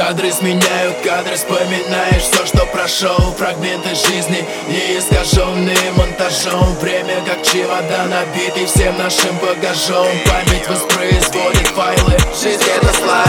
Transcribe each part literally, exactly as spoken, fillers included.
Кадры сменяют кадры, вспоминаешь все, что прошел. Фрагменты жизни, не искаженные монтажом. Время как чемодан, набитый всем нашим багажом. Память воспроизводит файлы, жизнь это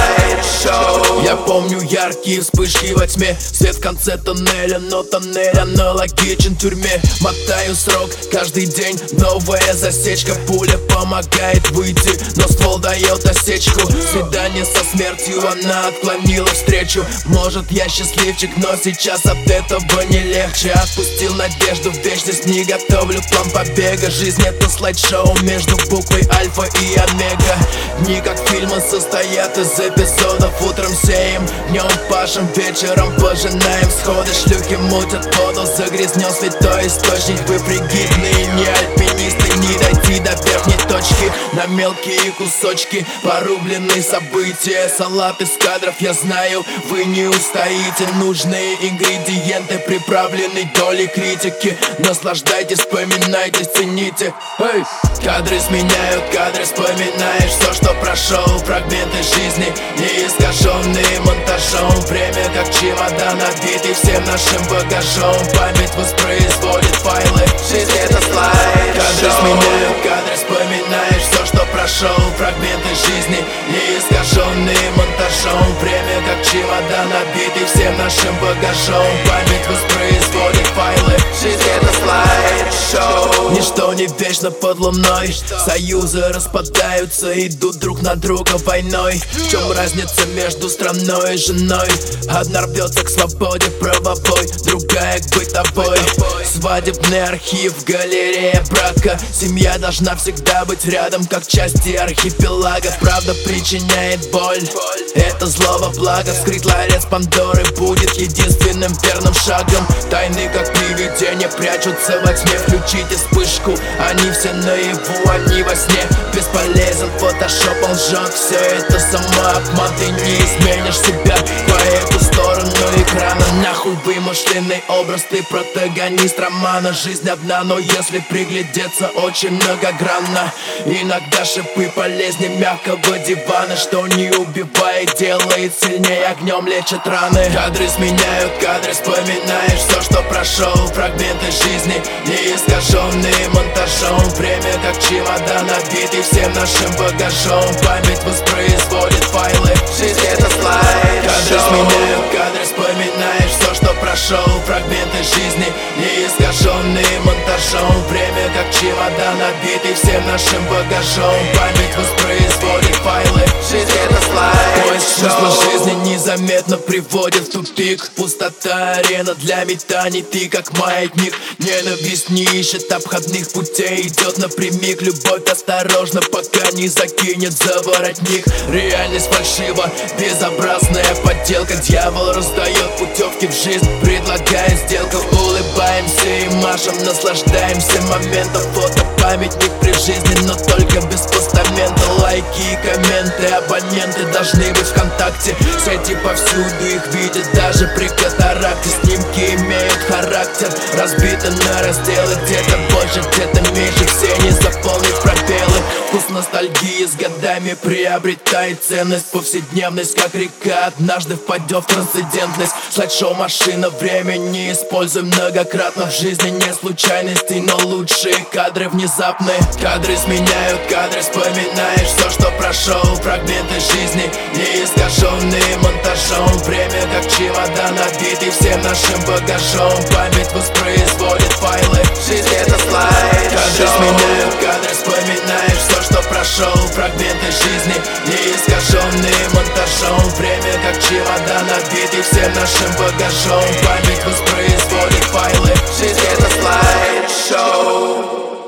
слайд-шоу. Я помню яркие вспышки во тьме, свет в конце тоннеля, но тоннель аналогичен тюрьме. Мотаю срок, каждый день новая засечка. Пуля помогает выйти, но ствол дает осечку. Свидание со смертью, она отклонила встречу. Может, я счастливчик, но сейчас от этого не легче. Отпустил надежду в вечность, не готовлю план побега. Жизнь это слайд-шоу между буквой альфа и омега. Дни как фильмы состоят из эпизодов. Утром сеем, днем пашем, вечером пожинаем всходы. Шлюхи мутят воду, загрязнен святой источник. Вы фригидные, не альпинисты, не дойти до верхней точки. На мелкие кусочки порубленные события. Салат из кадров, я знаю, вы не устоите. Нужные ингредиенты приправлены долей критики. Наслаждайтесь, вспоминайте, цените. Эй! Кадры сменяют кадры, вспоминаешь все, что прошел. Фрагменты жизни, не искаженные монтажом. Время как чемодан, набитый всем нашим багажом. Память воспроизводит файлы, жизнь это слайд. Кадры сменяют кадры, вспоминаешь все, что прошел. Фрагменты жизни, не искаженные монтажом. Время как чемодан, набитый всем нашим багажом. Память воспроизводит файлы, жизнь это слайд-шоу. Ничто не вечно под луной. Союзы распадаются, идут друг на друга войной. В чем разница между страной и женой? Одна рвется к свободе правовой, другая к бытовой. Свадебный архив, галерея брака. Семья должна всегда быть рядом, как части архипелага. Правда причиняет боль, это зло во благо. Вскрыть ларец Пандоры будет единственным верным шагом. Тайны как привидения прячутся во тьме. Включите вспышку, они все наяву, они во сне. Бесполезен фотошоп, он лжет. Все это самообман, ты не изменишь себя по эту сторону экрана. Нахуй вымышленный образ, ты протагонист романа. Жизнь одна, но если приглядеться, очень многогранна. Иногда шипы полезнее мягкого дивана. Что не убивает, делает сильнее, огнем лечит раны. Кадры сменяют кадры, вспоминаешь все, что прошел. Фрагменты жизни, не искаженные монтажом. Время как чемодан, набитый всем нашим багажом. Память воспроизводит файлы, жизнь это слайд. Кадры сменяют кадры, вспоминаешь все, что прошел. Фрагменты жизни, не искаженные монтажом. Время как чемодан, набитый всем нашим багажом. Память воспроизводит файлы, жизнь это слайд. Поиск смысла жизни незаметно приводит в тупик. Пустота арена для метаний, ты как маятник. Ненависть не ищет обходных путей, идет напрямик. Любовь осторожно, пока не закинет за воротник. Реальность фальшива, безобразная подделка. Дьявол раздает путевки в жизнь, предлагает сделку. Улыбаемся и машем, наслаждаемся моментом. Фотопамятник при жизни, но только без постамента. Лайки и комменты, абоненты должны быть в контакте. Сети повсюду, их видят даже при катаракте. Снимки имеют характер, разбиты на разделы. Где-то больше, где-то меньше, все не заполнить пробелы. Вкус ностальгии с годами приобретает ценность. Повседневность как река однажды впадет в трансцендентность. Слайд-шоу машина времени, используем многократно. В жизни нет случайностей, но лучшие кадры внезапные. Кадры сменяют кадры, вспоминаешь все, что прошел. Фрагменты жизни, не искаженные монтажом. Время как чемодан, набитый всем нашим багажом. Память воспроизводит файлы, жизнь это слайд. Кадры сменяют кадры, вспоминаешь все, что прошел. Фрагменты жизни, не искаженные монтажом. Время как чемодан, набитый всем нашим багажом. Память воспроизводит файлы, жизнь это слайд-шоу.